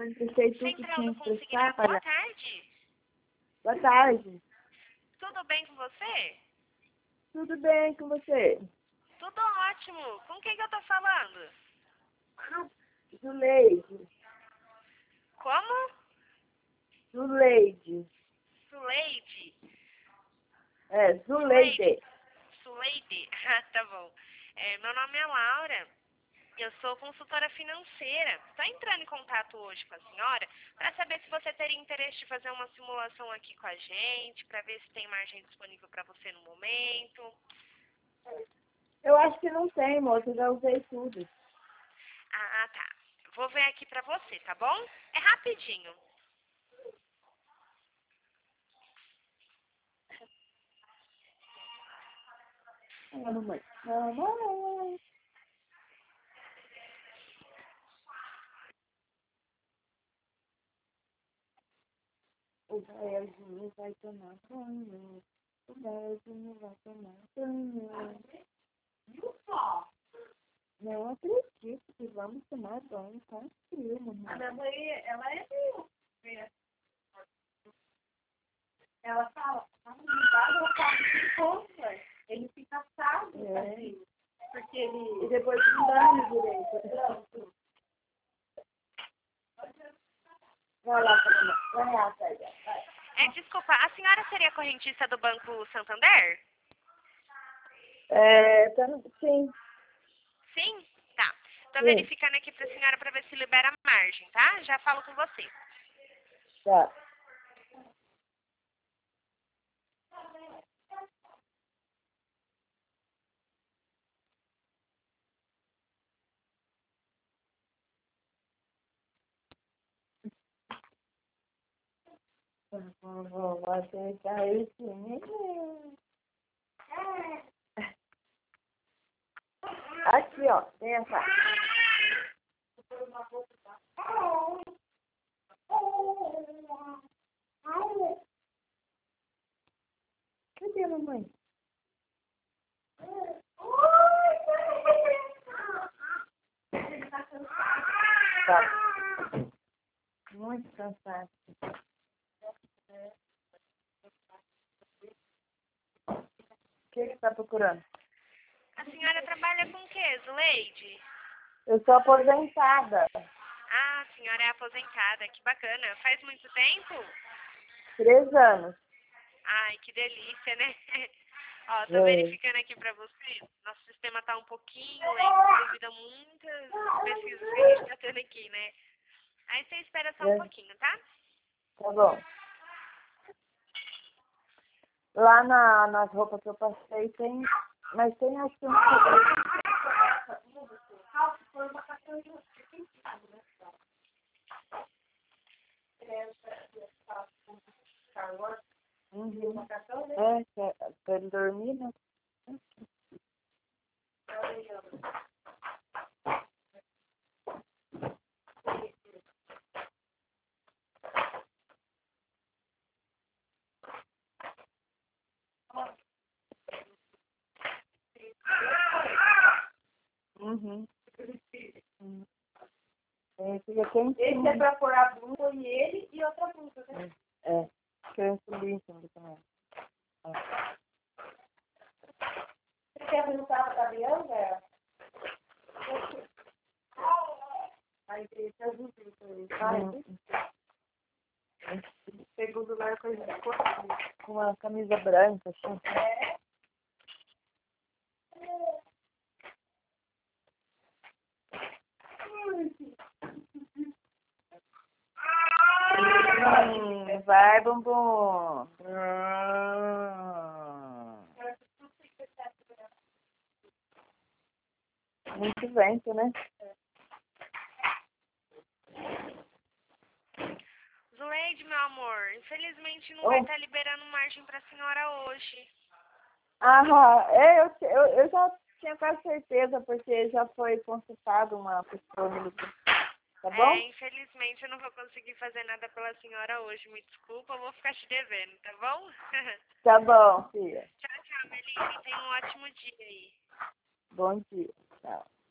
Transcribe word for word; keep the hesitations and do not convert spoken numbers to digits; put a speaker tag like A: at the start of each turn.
A: não emprestei tudo que tinha
B: Central do
A: que emprestar,
B: Consignado, boa
A: palhaço.
B: tarde.
A: Boa tarde.
B: Tudo bem com você?
A: Tudo bem com você?
B: Tudo ótimo. Com quem que eu tô falando?
A: Zuleide.
B: Como?
A: Zuleide.
B: Suleide?
A: É, Zuleide.
B: Suleide? Ah, tá bom. É, meu nome é Laura. Eu sou consultora financeira. Estou entrando em contato hoje com a senhora para saber se você teria interesse de fazer uma simulação aqui com a gente, para ver se tem margem disponível para você no momento.
A: Eu acho que não tem, moça. Eu já usei tudo.
B: Ah, tá. Vou ver aqui para você, tá bom? É rapidinho.
A: Ah, mamãe. Mamãe. O Gaelzinho vai tomar banho. O Gaelzinho vai tomar banho. Não acredito que vamos tomar banho com frio, mamãe.
C: A minha mãe, ela é meio... Ela fala, ah, não vai botar de compra. Ele fica assado,
A: É.
C: assim, porque ele...
A: E depois não banho direito.
C: Pronto.
A: Vai lá, mamãe. Vai lá, vai lá. Vai.
B: É, desculpa, a senhora seria correntista do Banco Santander?
A: É, tá no... Sim.
B: Sim? Tá. Tô
A: Sim.
B: verificando aqui pra senhora pra ver se libera a margem, tá? Já falo com você.
A: Tá. Vou aceitar esse menino. Aqui, ó. Tem essa. Cadê a mamãe? Tá. Muito cansado. O que que tá procurando?
B: A senhora trabalha com o quê, Zuleide?
A: Eu sou aposentada.
B: Ah, a senhora é aposentada, que bacana. Faz muito tempo?
A: Três anos.
B: Ai, que delícia, né? Ó, tô
A: É.
B: verificando aqui pra você. Nosso sistema tá um pouquinho lento devido a muitas pesquisas que a gente tá tendo aqui, né? Aí você espera só um
A: É.
B: pouquinho, tá?
A: Tá bom. Lá na, nas roupas que eu passei tem... Mas tem acho que um cabelo. Uhum. É, pra, pra ele dormir, né? Uhum. Uhum. É, fica quentinho.
C: Esse é pra pôr a blusa e ele e outra blusa, né?
A: É, fica lindo também. É.
C: Você quer perguntar pra Bianca? Aí, esse é o blusinho pra ele.
A: Uhum.
C: Segundo lugar, coisa de cor.
A: Com uma camisa branca, assim.
C: É.
A: Hum, vai, bumbum. Hum. Muito vento, né?
B: Zuleide, meu amor, infelizmente não
A: Oh.
B: vai estar liberando margem pra senhora hoje.
A: Ah, é, eu, eu, eu já tinha quase certeza, porque já foi consultado uma pessoa me ligou. Tá bom?
B: É, infelizmente eu não vou conseguir fazer nada pela senhora hoje. Me desculpa, eu vou ficar te devendo, tá bom?
A: Tá bom, filha.
B: Tchau, tchau, Meline. Tenha um ótimo dia aí.
A: Bom dia. Tchau.